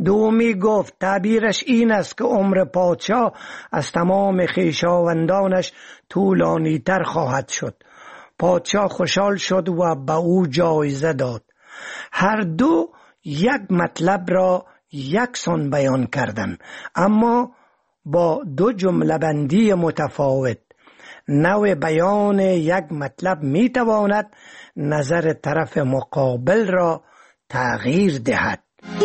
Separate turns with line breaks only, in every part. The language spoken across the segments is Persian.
دومی گفت تعبیرش این است که عمر پادشاه از تمام خویشاوندانش طولانی تر خواهد شد. پادشاه خوشحال شد و به او جایزه داد. هر دو یک مطلب را یکسان بیان کردند، اما با دو جمله بندی متفاوت. نوع بیان یک مطلب می تواند نظر طرف مقابل را تغییر دهد.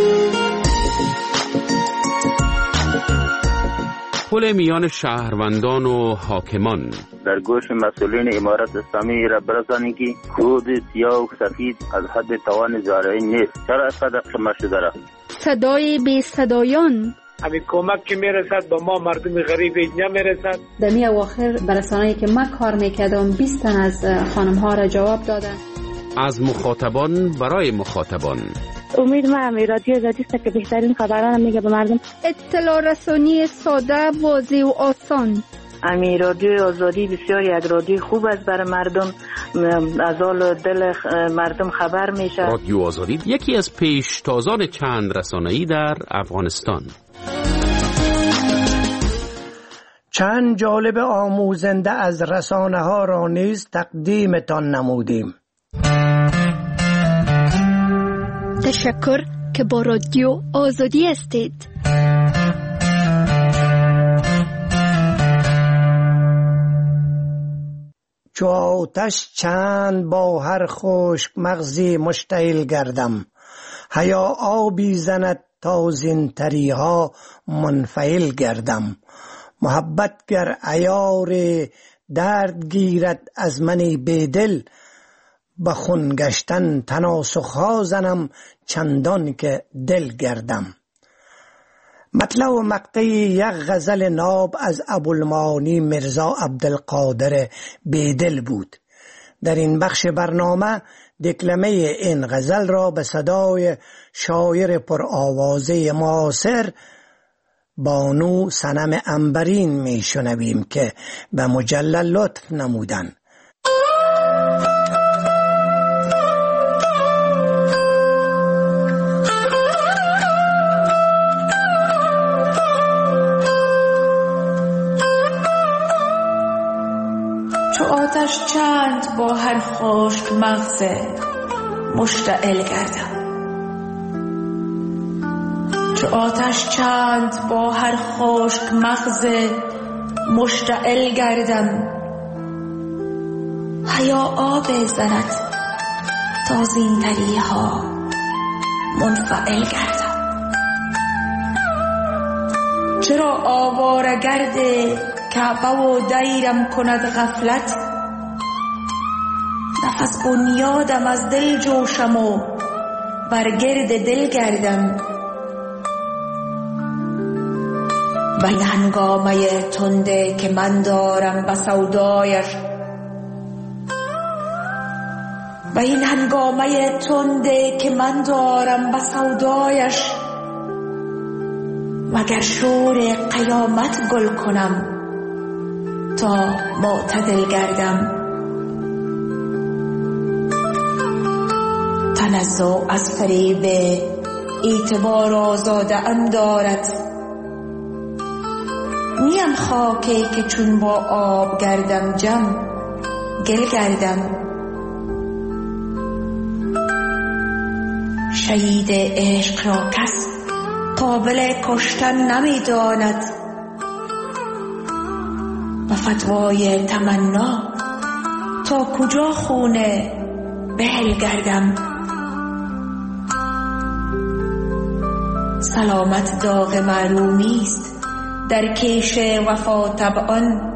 پل میان شهروندان و حاکمان.
در گوش مسئولین امارت اسلامی را برسانید که کود سیاه و سفید از حد توان زارعین نیست. چرا اینقدر خمه شده را؟
صدای بی صدایان.
همین کمک که میرسد با ما مردم غریب نمیرسد.
دمی اواخر برسانه‌ای که من کار میکردم 20 تن از خانم ها را جواب دادن.
از مخاطبان برای مخاطبان.
امید ما رادیو آزادی است که بهترین خبران میگه به مردم.
اطلاع رسانی ساده، واضح و آسان.
رادیو آزادی بسیار یک رادیو خوب است برای مردم، از حال دل مردم خبر میشه.
رادیو آزادی یکی از پیشتازان چند رسانه‌ای در افغانستان.
چند جالب آموزنده از رسانه ها را نیز تقدیمتان نمودیم.
تشکر که با رادیو آزادی هستید.
چو آتش چند با هر خشک مغزی مشتعل گردم، حیا آبی زند تا زین تریها منفعل گردم. محبت گر عیار درد گیرد از منی بیدل، به خون گشتن تناسخها زنم چندان که دل گردم. مطلع و مقطع یک غزل ناب از ابوالمعانی مرزا عبدالقادر بیدل بود. در این بخش برنامه دکلمه این غزل را به صدای شاعر پرآوازه معاصر بانو صنم عنبرین می شنویم که به مجلل لطف نمودند.
چو آتش چند با هر خشک مغز مشتعل گردم، چو آتش چند با هر خشک مغز مشتعل گردم. حیا آب زند تا زین تریها منفعل گردم. چرا آواره گرد کعبه و دیرم کند غفلت، نفس بنیادم از دل جوشم و بر گرد دل گردم. و این هنگامه تنده که من دارم به سودایش، و این هنگامه تنده که من دارم به سودایش، مگر شور قیامت گل کنم تا معتدل گردم. تنزع از فریب اعتبار آزاده ام دارد، نیم خاکی که چون با آب گردم جم گل گردم. شهید عشق را کس قابل کشتن نمی داند، و فتوای تمنا تا کجا خونه بهل گردم. سلامت داغ معلومی است در کیش وفا طبعان،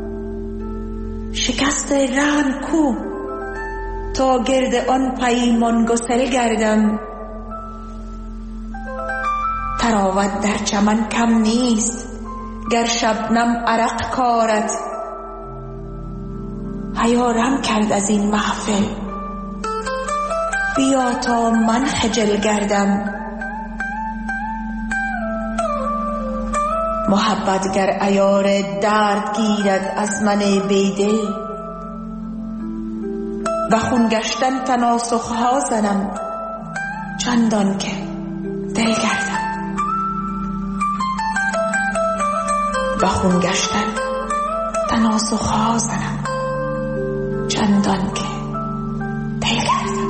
شکست رحم کو تا گرد آن پیمان گسل گردم. تراوت در چمن کم نیست گر شبنم عرق کارد، حیارم کرد از این محفل بیا تا من خجل گردم. محبت گر عیار درد گیرد از من بیدل، و خون گشتن تناسخها زنم چندان که دل گردم. و خون گشتن تناسخ‌ها زنم چندان که طی کردم.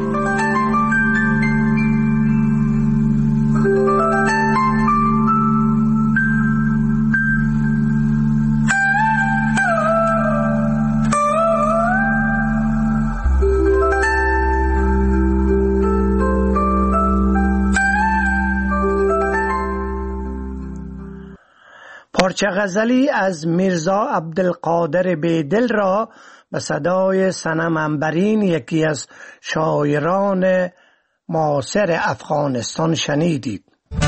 پارچه غزلی از میرزا عبدالقادر بیدل را به صدای صنم عنبرین، یکی از شاعران معاصر افغانستان شنیدید.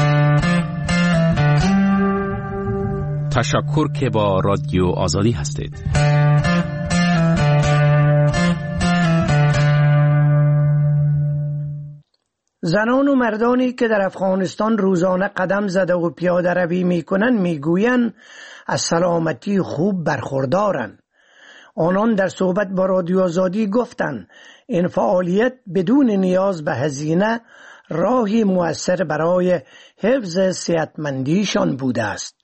تشکر که با رادیو آزادی هستید.
زنان و مردانی که در افغانستان روزانه قدم زده و پیاده روی میکنن میگویند از سلامتی خوب برخوردارن. آنان در صحبت با رادیو آزادی گفتند این فعالیت بدون نیاز به هزینه راهی مؤثر برای حفظ صحتمندیشان بوده است.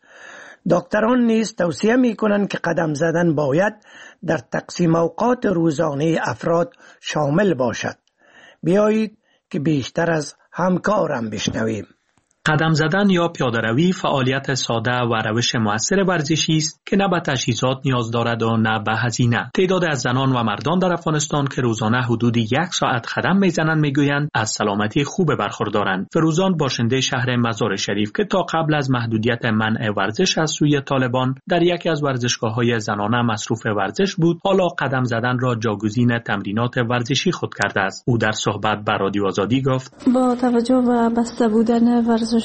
دکتران نیز توصیه میکنند که قدم زدن باید در تقسیم اوقات روزانه افراد شامل باشد. بیایید که بیشتر از همکارم بشنویم.
قدم زدن یا پیاده‌روی فعالیت ساده و روش مؤثر ورزشی است که نه به تجهیزات نیاز دارد و نه به هزینه. تعداد از زنان و مردان در افغانستان که روزانه حدود 1 ساعت قدم میزنند میگویند از سلامتی خوب برخوردارند. فروزان باشنده شهر مزار شریف که تا قبل از محدودیت منع ورزش از سوی طالبان در یکی از ورزشگاه‌های زنانه مصروف ورزش بود، حالا قدم زدن را جاگزین تمرینات ورزشی خود کرده است. او در صحبت با رادیو آزادی گفت:
با توجه به بسته بودن ورزشگاه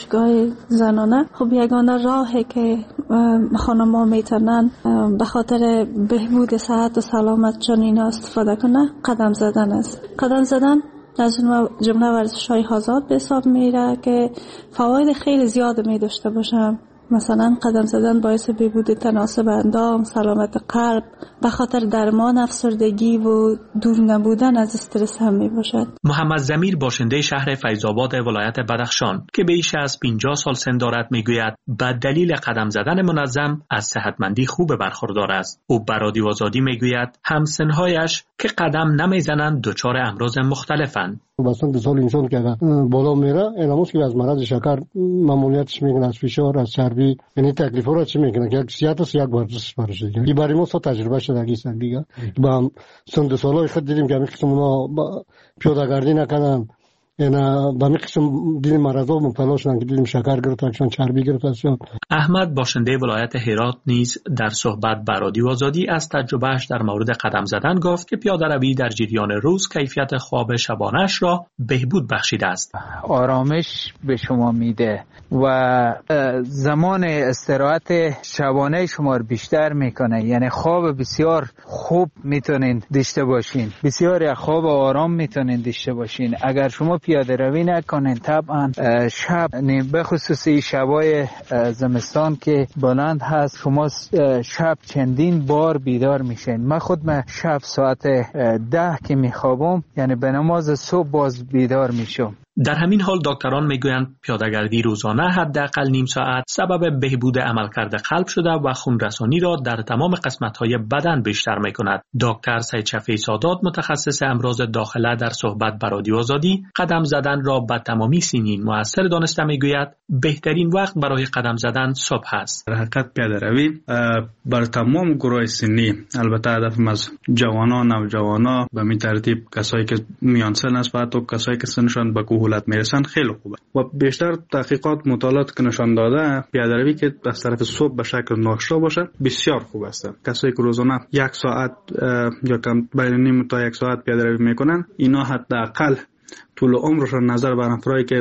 زنانه، خب یگانه راهی که خانم‌ها میتونن به خاطر بهبود صحت و سلامت جنینا استفاده کنه قدم زدن است. قدم زدن از جمله ورزش‌های آزاد به حساب میره که فواید خیلی زیاد می داشته باشه. مثلا قدم زدن باعث بهبود تناسب اندام، سلامت قلب، به خاطر درمان افسردگی و دور نبودن از استرس هم می باشد.
محمد ضمیر باشنده شهر فیض‌آباد ولایت بدخشان که بیش از 50 سال سن دارد میگوید به دلیل قدم زدن منظم از صحتمندی خوب برخوردار است. او به رادیو آزادی میگوید همسن‌هایش که قدم نمیزنند دچار امراض مختلفند.
مثلا 2 سال انسان که بالا میره اینموس که از مرض شکر ممنوعیتش میکنه، از فشار، از چربی، یعنی تکلیفا را چی میکنه که یک صحت است یک ورزش برشه. یعنی برای ما تجربه شده است دیگه. با سن 2 سالای خود دیدیم که میخواستم اونا پیاده‌گردی نکنن، اینا با میخواستم دیدیم مرضا مبتلا شدن که دیدیم شکر گرفتن، چربی گرفتن.
احمد باشنده ولایت هرات نیز در صحبت با رادیو آزادی از تجربهش در مورد قدم زدن گفت که پیاده‌روی در جریان روز کیفیت خواب شبانه‌اش را بهبود بخشیده است.
آرامش به شما میده و زمان استراحت شبانه شما رو بیشتر میکنه، یعنی خواب بسیار خوب میتونین داشته باشین، بسیار خواب آرام میتونین داشته باشین. اگر شما پیاده روی نکنین طبعا شب، به خصوص شبای زمستان که بلند هست، شما شب چندین بار بیدار میشین. من خود شب ساعت 10 که میخوابم، یعنی به نماز صبح باز بیدار میشم.
در همین حال دکتران میگویند پیاده‌گردی روزانه حداقل نیم ساعت سبب بهبود عملکرد قلب شده و خونرسانی را در تمام قسمت‌های بدن بیشتر می‌کند. دکتر سید شفیع سادات متخصص امراض داخله در صحبت با رادیو آزادی قدم زدن را به تمامی سنین مؤثر دانسته میگوید بهترین وقت برای قدم زدن صبح است.
در حقیقت پیاده‌روی بر تمام گروه سنی، البته هدف از جوانان، نوجوانان، به این ترتیب کسایی که میان سن است و کسایی که سنشان به کهولت میرسن خیلی خوبه و بیشتر تحقیقات مطالعات که نشان داده پیاده‌روی که از طرف صبح به شکل ناشتا باشه بسیار خوب است. کسایی که روزانه 1 ساعت یا کم بین نیم تا 1 ساعت پیاده‌روی میکنن، اینا حداقل طول عمرشون نظر بر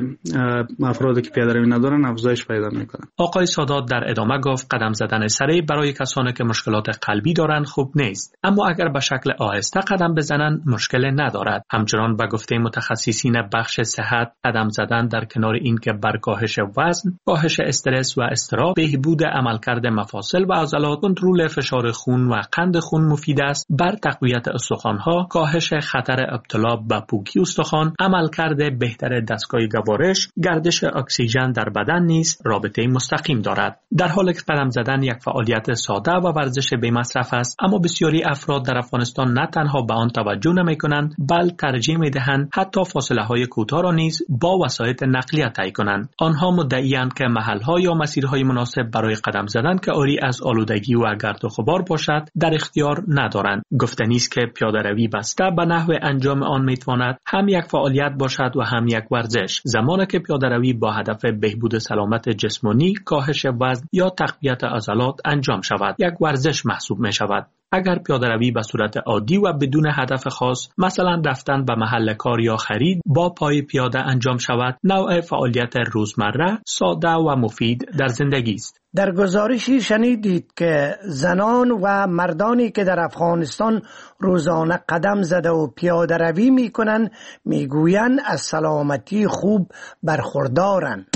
افرادی که پیاده‌روی ندارن افزایش پیدا میکنن.
آقای سادات در ادامه گفت قدم زدن سریع برای کسانی که مشکلات قلبی دارند خوب نیست، اما اگر به شکل آهسته قدم بزنند مشکل ندارد. همچنان به گفته متخصصین بخش صحت قدم زدن در کنار این که بر کاهش وزن، کاهش استرس و اضطراب، بهبود عملکرد مفاصل و عضلات، کنترل فشار خون و قند خون مفید است. بر تقویت استخوان‌ها، کاهش خطر ابتلا به پوکی استخوان، عمل عملکرد بهتر دستگاه گوارش، گردش اکسیژن در بدن نیز رابطه مستقیم دارد. در حالی که قدم زدن یک فعالیت ساده و ورزش بی مصرف است، اما بسیاری افراد در افغانستان نه تنها به آن توجه نمی‌کنند، بلکه ترجیح می‌دهند حتی فاصله‌های کوتاه را نیز با وسایل نقلیه طی کنند. آنها مدعی‌اند که محل‌ها یا مسیرهای مناسب برای قدم زدن که عاری از آلودگی و گرد و غبار باشد در اختیار ندارند. گفتنی است که پیاده‌روی بسته به نحو انجام آن می‌تواند هم یک فعالیت باشد و هم یک ورزش. زمانی که پیاده‌روی با هدف بهبود سلامت جسمانی، کاهش وزن یا تقویت عضلات انجام شود، یک ورزش محسوب می‌شود. اگر پیاده‌روی به صورت عادی و بدون هدف خاص، مثلا رفتن به محل کار یا خرید، با پای پیاده انجام شود، نوع فعالیت روزمره، ساده و مفید در زندگی است.
در گزارشی شنیدید که زنان و مردانی که در افغانستان روزانه قدم زده و پیاده روی می کنند می گویند از سلامتی خوب برخوردارند.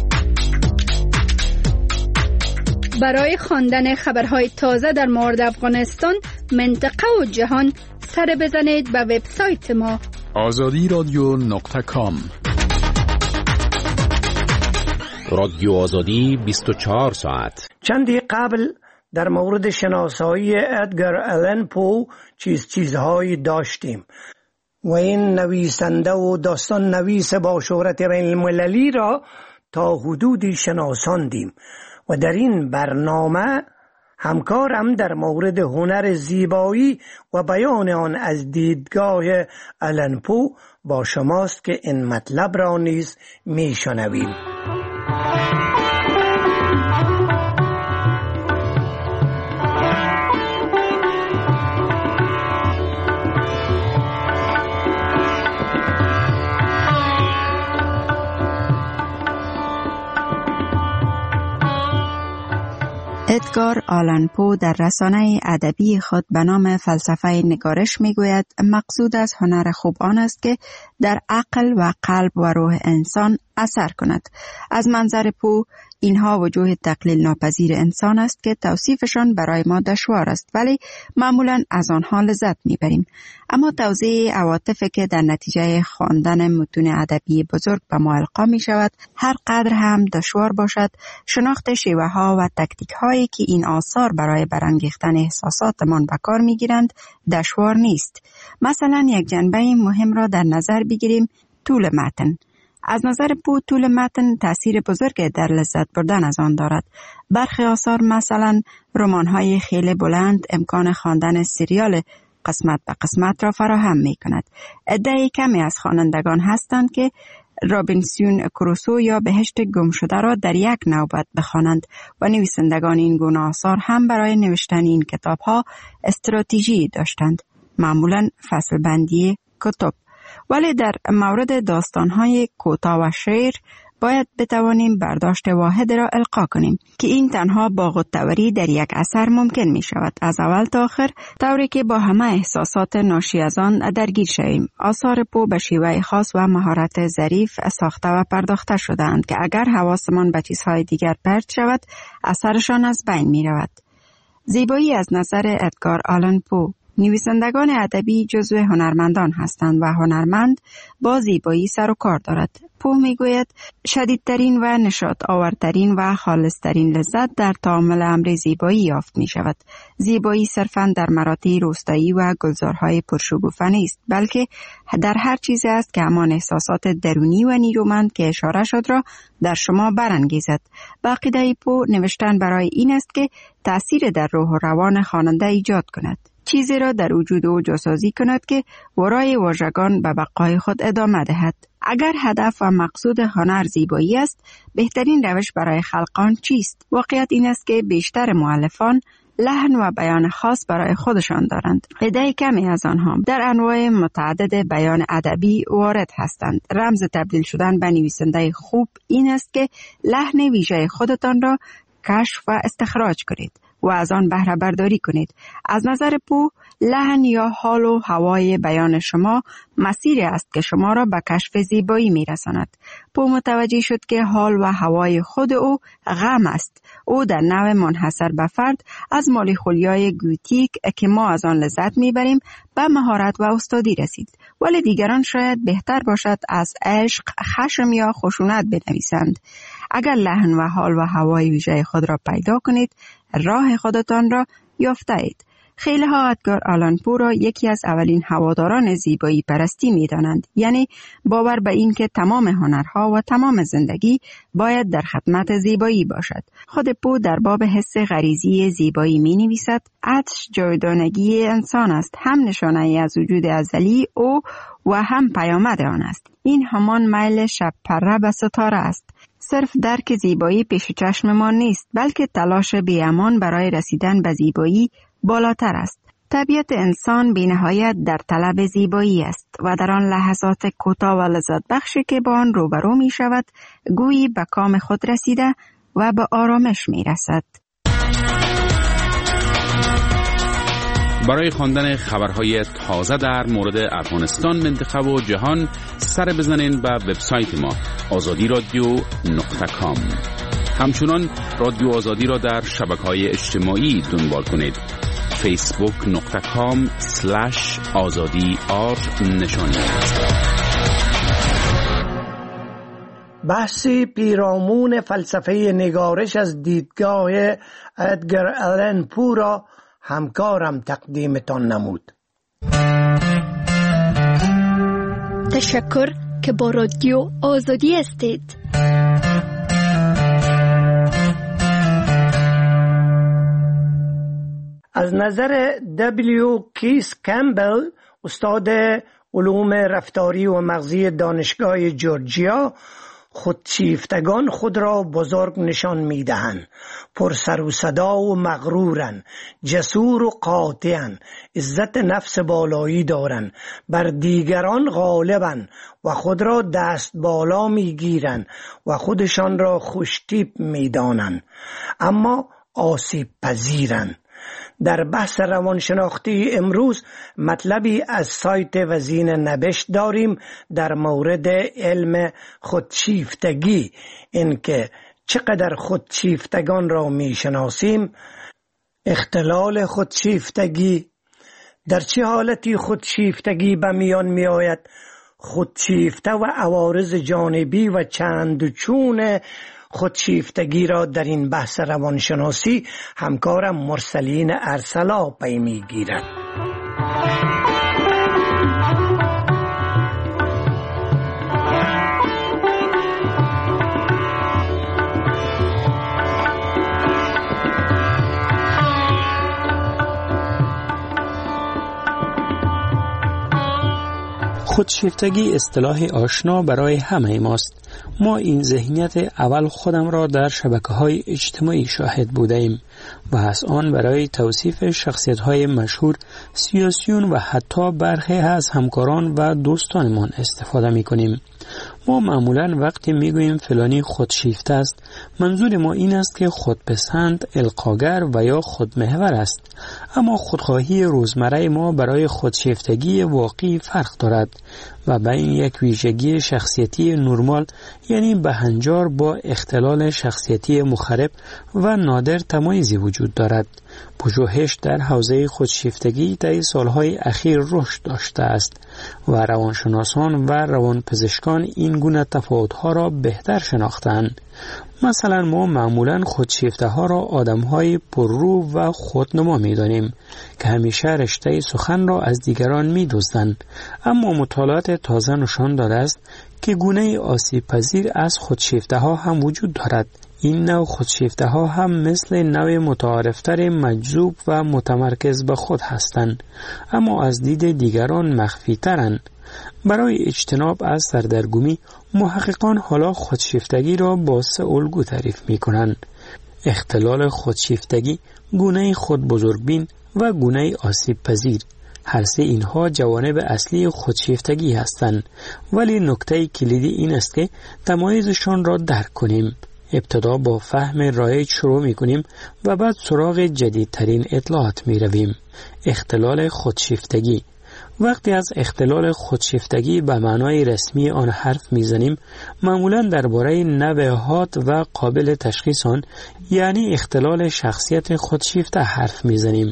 برای خواندن خبرهای تازه در مورد افغانستان، منطقه و جهان، سر بزنید به وبسایت ما
azadiradio.com.
رادیو آزادی 24 ساعت.
چندی قبل در مورد شناسایی ادگر آلن پو چیزهایی داشتیم و این نویسنده و داستان نویس با شهرت بین المللی را تا حدودی شناساندیم و در این برنامه همکارم در مورد هنر زیبایی و بیان آن از دیدگاه آلن پو با شماست که این مطلب را نیز میشنویم.
ادگار آلن پو در رسانه ادبی خود به نام فلسفه نگارش میگوید مقصود از هنر خوب آن است که در عقل و قلب و روح انسان اثر کند. از منظر پو اینها وجوه تقلیل ناپذیر انسان است که توصیفشان برای ما دشوار است، ولی معمولا از آنها لذت میبریم. اما توضیح عواطفی که در نتیجه خواندن متون ادبی بزرگ به ما القا می شود هر قدر هم دشوار باشد، شناخت شیوه ها و تکتیک هایی که این آثار برای برانگیختن احساساتمان به کار می گیرند دشوار نیست. مثلا یک جنبه مهم را در نظر بگیریم، طول متن. از نظر پو طول متن تأثیر بزرگی در لذت بردن از آن دارد. برخی آثار مثلا رمان‌های خیلی بلند امکان خواندن سریال قسمت به قسمت را فراهم می کند. عده کمی از خوانندگان هستند که رابینسون کروسو یا بهشت گم شده را در یک نوبت بخوانند و نویسندگان این گونه آثار هم برای نوشتن این کتاب‌ها استراتژی داشتند، معمولاً فصل بندی کتب. ولی در مورد داستان‌های کوتاه و شعر باید بتوانیم برداشت واحد را القا کنیم که این تنها با غوطه‌وری در یک اثر ممکن می شود، از اول تا آخر، طوری که با همه احساسات ناشی از آن درگیر شویم. آثار پو به شیوه خاص و مهارت ظریف ساخته و پرداخته شده‌اند که اگر حواسمان به چیزهای دیگر پرت شود، اثرشان از بین می رود. زیبایی از نظر ادگار آلن پو. نویسندگان ادبی جزو هنرمندان هستند و هنرمند با زیبایی سر و کار دارد. پو میگوید شدیدترین و نشاط آورترین و خالصترین لذت در تعامل امر زیبایی یافت می شود. زیبایی صرفاً در مراتع روستایی و گلزارهای پرشکوفه نیست، بلکه در هر چیزی است که همان احساسات درونی و نیرومند که اشاره شد را در شما برانگیزد. با عقیده پو نوشتن برای این است که تأثیر در روح و روان خواننده ایجاد کند، چیزی را در وجود او جاسازی کند که ورای واژگان به بقای خود ادامه دهد. اگر هدف و مقصود هنر زیبایی است، بهترین روش برای خلقان چیست؟ واقعیت این است که بیشتر مؤلفان لحن و بیان خاص برای خودشان دارند. عده کمی از آنها در انواع متعدد بیان ادبی وارد هستند. رمز تبدیل شدن به نویسنده خوب این است که لحن ویژه خودتان را کشف و استخراج کنید و از آن بهره برداری کنید. از نظر پو، لحن یا حال و هوای بیان شما مسیری است که شما را به کشف زیبایی میرساند. پو متوجه شد که حال و هوای خود او غم است. او در نوع منحصر به فرد از مالیخولیای گوتیک که ما از آن لذت میبریم به مهارت و استادی رسید ولی دیگران شاید بهتر باشد از عشق، خشم یا خشونت بنویسند. اگر لحن و حال و هوای ویژه خود را پیدا کنید، راه خودتان را یافته اید. خیلی ها ادگار آلان پو را یکی از اولین هواداران زیبایی پرستی می دانند، یعنی باور به این که تمام هنرها و تمام زندگی باید در خدمت زیبایی باشد. خود پو در باب حس غریزی زیبایی می نویسد: عطش جاودانگی انسان است، هم نشانه ای از وجود ازلی او و هم پیامد آن است. این همان میل شب پره به ستاره است. صرف درک زیبایی پیش چشم ما نیست، بلکه تلاش بی‌امان برای رسیدن به زیبایی بالاتر است. طبیعت انسان بی‌نهایت در طلب زیبایی است و در آن لحظات کوتاه و لذت بخشی که با آن روبرو می شود، گویی به کام خود رسیده و به آرامش می رسد.
برای خواندن خبرهای تازه در مورد افغانستان، منطقه و جهان سر بزنین به وبسایت ما azadiradio.com. همچنان رادیو آزادی را در شبکه‌های اجتماعی دنبال کنید. facebook.com/azadi_r نشانی.
بحثی پیرامون فلسفه نگارش از دیدگاه ادگر آلن پو را همکارم تقدیمتان نمود.
تشکر که با رادیو آزادی هستید.
از نظر دبلیو کیس کمبل، استاد علوم رفتاری و مغزی دانشگاه جورجیا، خودشیفتگان خود را بزرگ نشان می‌دهند، پر سر و صدا و مغرورن، جسور و قاطعن، عزت نفس بالایی دارن، بر دیگران غالبن و خود را دست بالا می‌گیرن و خودشان را خوشتیپ می‌دانند، اما آسیب پذیرن. در بحث روانشناختی امروز مطلبی از سایت وزین نبشت داریم در مورد علم خودشیفتگی، اینکه چقدر خودشیفتگان را میشناسیم، اختلال خودشیفتگی، در چه حالتی خودشیفتگی به میان می آید، خودشیفته و عوارض جانبی و چند و چون خودشیفتگی را در این بحث روانشناسی همکارم مرسلین ارسلا پی می‌گیرد.
خودشیفتگی اصطلاح آشنا برای همه ماست. ما این ذهنیت اول خودم را در شبکه‌های اجتماعی شاهد بودیم و از آن برای توصیف شخصیت‌های مشهور، سیاسیون و حتی برخی از همکاران و دوستانمان استفاده می‌کنیم. ما معمولاً وقتی میگوییم فلانی خودشیفته است، منظور ما این است که خودپسند، القاگر و یا خودمحور است. اما خودخواهی روزمره ما برای خودشیفتگی واقعی فرق دارد و بین یک ویژگی شخصیتی نرمال یعنی بهنجار با اختلال شخصیتی مخرب و نادر تمایزی وجود دارد. پژوهش در حوزه خودشیفتگی طی سالهای اخیر رشد داشته است و روانشناسان و روانپزشکان این گونه تفاوت‌ها را بهتر شناختند. مثلا ما معمولاً خودشیفته ها را آدم‌های پررو و خودنما می‌دانیم که همیشه رشته سخن را از دیگران می‌دزدند، اما مطالعات تازه نشان داده است که گونه آسیب پذیر از خودشیفته ها هم وجود دارد. این نوع خودشیفته ها هم مثل نوع متعارفتر مجذوب و متمرکز به خود هستند، اما از دید دیگران مخفی ترند. برای اجتناب از سردرگمی، محققان حالا خودشیفتگی را با سه الگو تعریف می کنند: اختلال خودشیفتگی، گونه خود بزرگبین و گونه آسیب پذیر. هر سه اینها جوانب اصلی خودشیفتگی هستند، ولی نکته کلیدی این است که تمایزشان را درک کنیم. ابتدا با فهم رایج شروع می کنیم و بعد سراغ جدیدترین اطلاعات می رویم. اختلال خودشیفتگی. وقتی از اختلال خودشیفتگی به معنای رسمی آن حرف میزنیم، معمولاً درباره نوع حاد و قابل تشخیص آن، یعنی اختلال شخصیت خودشیفته حرف میزنیم.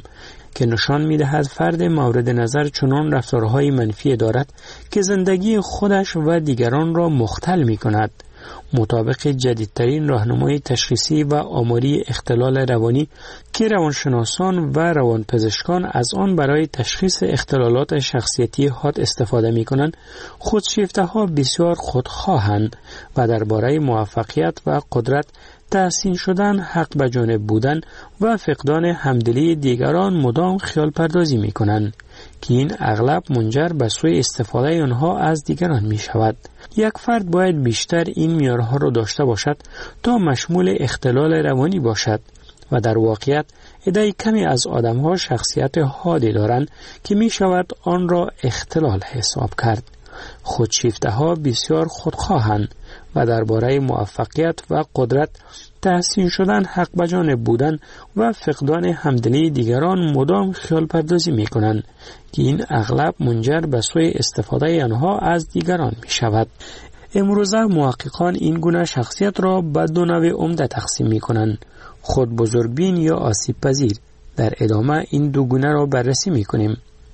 که نشان می‌دهد فرد مورد نظر چنان رفتارهای منفی دارد که زندگی خودش و دیگران را مختل می‌کند. مطابق جدیدترین راهنمای تشخیصی و آماری اختلال روانی که روانشناسان و روانپزشکان از آن برای تشخیص اختلالات شخصیتی حاد استفاده می‌کنند، خودشیفته‌ها بسیار خودخواهند و درباره موفقیت و قدرت، تحسین شدن، حق به جانب بودن و فقدان همدلی دیگران مدام خیال پردازی می کنند که این اغلب منجر به سوء استفاده آنها از دیگران می شود. یک فرد باید بیشتر این معیارها را داشته باشد تا مشمول اختلال روانی باشد و در واقعیت عده کمی از آدمها شخصیت حادی دارند که می شود آن را اختلال حساب کرد. خودشیفته‌ها بسیار خودخواهند و درباره موفقیت و قدرت، تحسین شدن، حق به جانب بودن و فقدان همدلی دیگران مدام خیال پردازی می کنند که این اغلب منجر به سوء استفاده آنها از دیگران می شود. امروزه محققان این گونه شخصیت را به دو نوع عمده تقسیم می کنند: خود بزرگبین یا آسیب پذیر. در ادامه این دو گونه را بررسی می کنیم.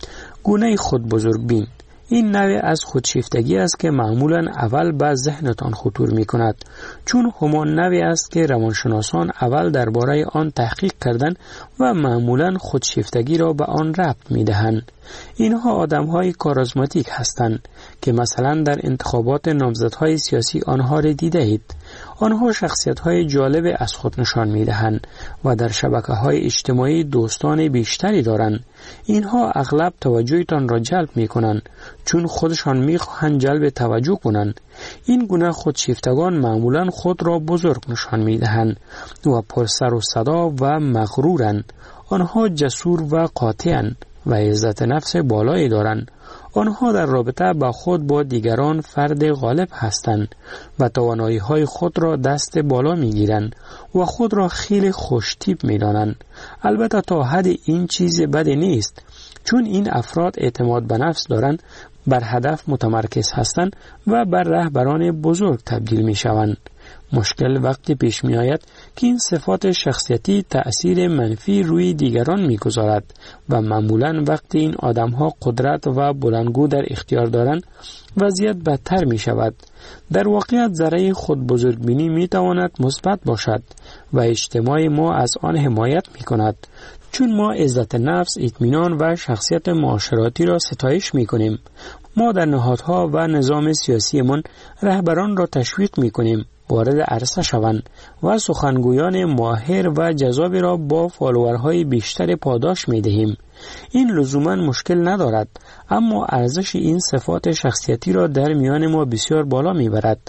گونه خود بزرگبین این نوع از خودشیفتگی است که معمولاً اول به ذهنتان خطور می کند، چون همان نوعی است که روانشناسان اول درباره آن تحقیق کردند و معمولاً خودشیفتگی را به آن ربط می دهند. اینها آدم‌های کاریزماتیک هستند که مثلا در انتخابات نامزدهای سیاسی آنها را دیده اید. آنها شخصیت‌های جالب از خود نشان می‌دهند و در شبکه‌های اجتماعی دوستان بیشتری دارند. اینها اغلب توجهتان را جلب می‌کنند چون خودشان می‌خواهند جلب توجه کنند. این گونه خودشیفتگان معمولاً خود را بزرگ نشان می‌دهند و پرسر و صدا و مغرورند. آنها جسور و قاطعند و عزت نفس بالایی دارند. آنها در رابطه با خود با دیگران فرد غالب هستند و توانایی‌های خود را دست بالا می‌گیرند و خود را خیلی خوش‌تیپ می‌دانند. البته تا حد این چیز بدی نیست، چون این افراد اعتماد به نفس دارند، بر هدف متمرکز هستند و بر رهبران بزرگ تبدیل می‌شوند. مشکل وقتی پیش می آید که این صفات شخصیتی تأثیر منفی روی دیگران می گذارد و معمولاً وقتی این آدم‌ها قدرت و بلندگو در اختیار دارند وضعیت بدتر می شود. در واقعیت ذره خود بزرگبینی می تواند مثبت باشد و اجتماع ما از آن حمایت می کند، چون ما عزت نفس، اطمینان و شخصیت معاشراتی را ستایش می کنیم. ما در نهادها و نظام سیاسی من رهبران را تشویق می کنیم وارد عرصه شوند و سخنگویان ماهر و جذابی را با فالوورهای بیشتر پاداش می دهیم. این لزوما مشکل ندارد، اما ارزش این صفات شخصیتی را در میان ما بسیار بالا می برد.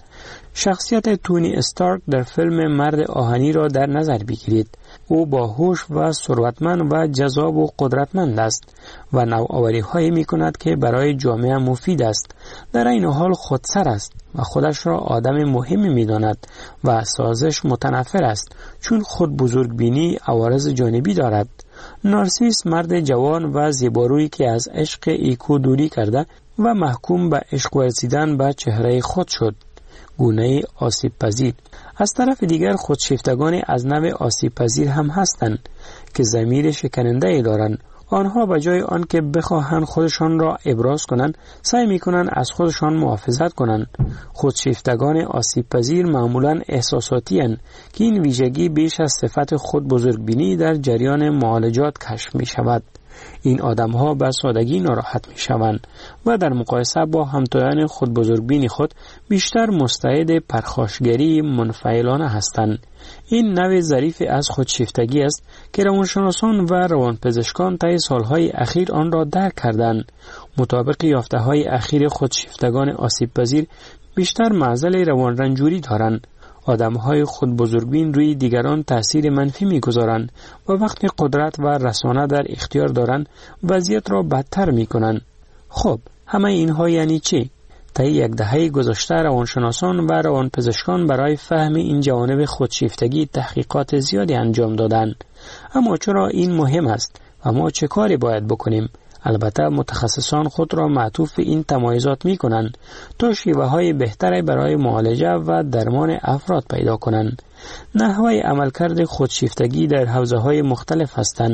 شخصیت تونی استارک در فیلم مرد آهنی را در نظر بگیرید. او باهوش و ثروتمند و جذاب و قدرتمند است و نوآوری هایی می کند که برای جامعه مفید است. در این حال خودسر است و خودش را آدم مهمی می داند و سازش متنفر است، چون خود بزرگبینی عوارض جانبی دارد. نارسیس مرد جوان و زیبارویی که از عشق ایکو دوری کرده و محکوم به عشق ورزیدن به چهره خود شد. گونه آسیب پذیر. از طرف دیگر خودشیفتگان از نوع آسیب پذیر هم هستند که ضمیر شکننده ای دارند. آنها به جای آنکه بخواهند خودشان را ابراز کنند، سعی می‌کنند از خودشان محافظت کنند. خودشیفتگان آسیب پذیر معمولاً احساساتی اند که این ویژگی بیش از صفت خود بزرگبینی در جریان معالجات کشف می‌شود. این آدم‌ها به سادگی ناراحت می‌شوند و در مقایسه با همتایان خود بزرگبین خود بیشتر مستعد پرخاشگری منفعلانه هستند. این نوع ظریف از خودشیفتگی است که روانشناسان و روانپزشکان طی سالهای اخیر آن را درک کردند. مطابق یافته‌های اخیر خودشیفتگان آسیب پذیر بیشتر معضل روانرنجوری دارند. آدم‌های خود بزرگبین روی دیگران تأثیر منفی می‌گذارند و وقتی قدرت و رسانه در اختیار دارند وضعیت را بدتر می‌کنند. خب همه اینها یعنی چی؟ طی یک دهه گذشته روانشناسان و روانپزشکان برای فهم این جوانب خودشیفتگی تحقیقات زیادی انجام دادند. اما چرا این مهم است و ما چه کاری باید بکنیم؟ البته متخصصان خود را معطوف این تمایزات می کنند تا شیوه های بهتری برای معالجه و درمان افراد پیدا کنند. نحوه عملکرد خودشیفتگی در حوزه های مختلف هستند.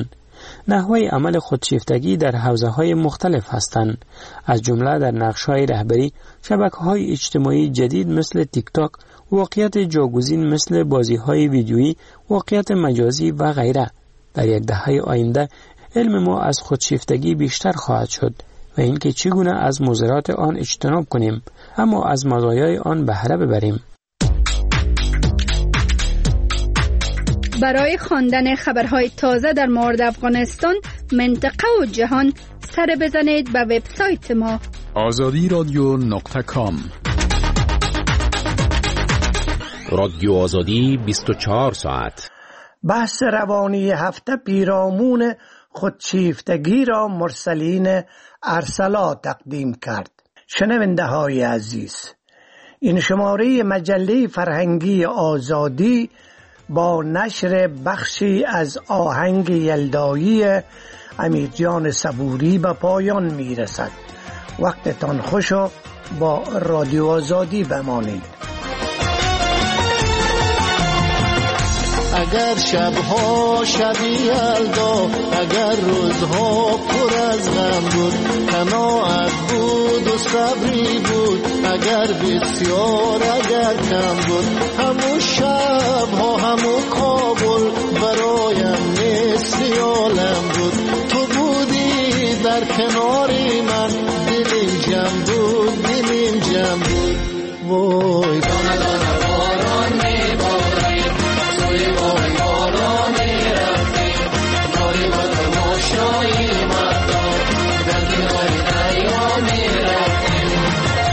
نحوه عمل خودشیفتگی در حوزه‌های مختلف هستند، از جمله در نقش‌های رهبری، شبکه‌های اجتماعی جدید مثل تیک تاک، واقعیت جاگزین مثل بازی‌های ویدیویی، واقعیت مجازی و غیره. در یک دهه آینده علم ما از خودشیفتگی بیشتر خواهد شد و اینکه چگونه از مضرات آن اجتناب کنیم اما از مزایای آن بهره ببریم.
برای خواندن خبرهای تازه در مورد افغانستان، منطقه و جهان، سر بزنید به وبسایت ما
azadiradyo.com.
رادیو آزادی 24 ساعت.
بحث روانی هفته پیرامون خودشیفتگی را مرسلین ارسلا تقدیم کرد. شنونده های عزیز، این شماره مجله فرهنگی آزادی با نشر بخشی از آهنگ یلدایی امیرجان صبوری به پایان می رسد. وقتتان خوش و با رادیو آزادی بمانید.
اگر شبها شبی یلدا، اگر روزها پر از غم بود، قناعت بود و صبری بود، اگر بسیار اگر کم بود، همون شبها همون کابل برایم مثل عالم بود. تو بودی در کناری من، دلیم جمع بود، دلیم جمع بود. وای دانه دانه باران میباریم، توی بای بالا میرفتیم، داری با تماشایی مردم در کنار دریا میرفتیم.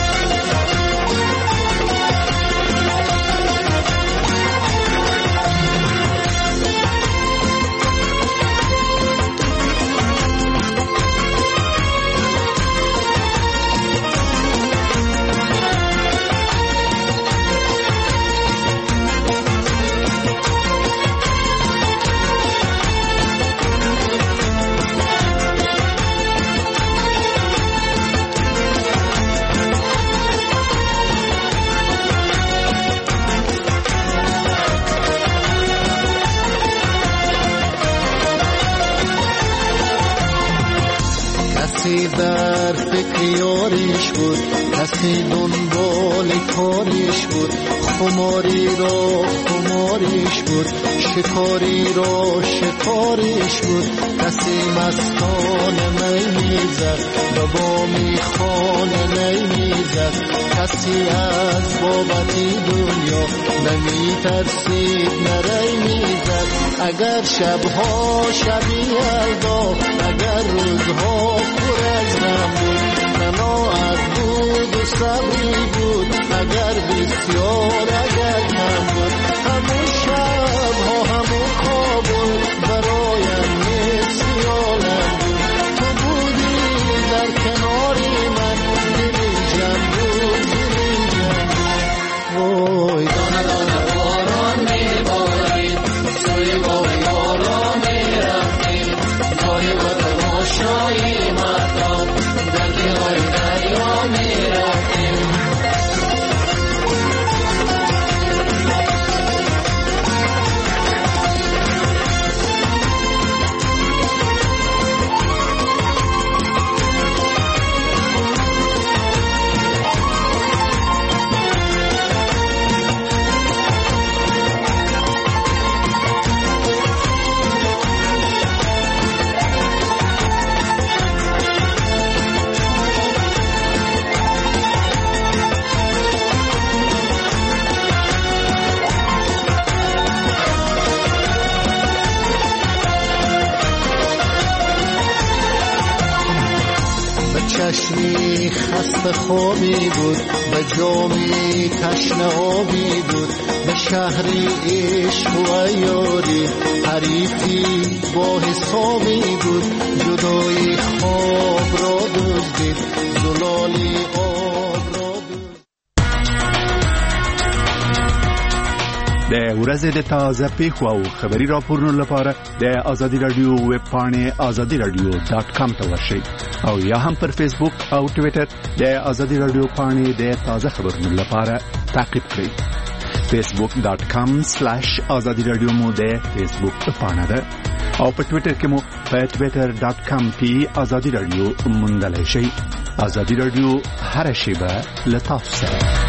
کسی در فکر یاریش بود، کسی دنبال کاریش بود، خماری را خماریش بود، شکاری را شکاریش بود. کسی مستانه می میزد، بابامی خانه نی میزد، کسی از بابتی دنیا نمی ترسید نری میزد. اگر شبها شبی یلدا، اگر روزها پر از غم بود، قناعت بود و صبری بود، اگر بسیار اگر کم بود، همون شبها همون کابل برایم مثل عالم بود. تو بودی در کناری من، دلیم جمع بود، دلیم جمع بود. وای دانه دانه باران میبارید، توی بای بالا میرفتیم، داری با تماشایی مردم در کنار دریا میرفتیم. چشمی خسته خوابی بود، به جامی تشنه آبی بود، به شهری عشق و یاری حریفی با حسابی بود. جدای خواب را دزدید، زلالی آب را دزدید.
د ورځې د تازه پیښو او خبري راپورونو لپاره د آزادي رادیو ویب پاڼې azadiradio.com ته ورشئ او یا هم پر فیسبوک او ټوئیټر د آزادي رادیو پاڼې د تازه خبرونو لپاره تعقیب کړئ. facebook.com/azadiradio مو د فیسبوک پاڼه ده. او په ټوئیټر کې مو په twitter.com کې ازادي رادیو موندلای شئ. ازادي رادیو هر شیبه له تاسو سره.